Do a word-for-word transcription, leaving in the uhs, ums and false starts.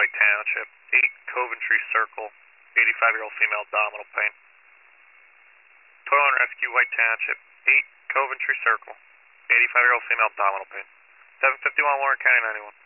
White Township, eight Coventry Circle, eighty-five-year-old female abdominal pain. Total and Rescue White Township, eight Coventry Circle, eighty-five-year-old female abdominal pain. seven fifty-one Warren County ninety-one.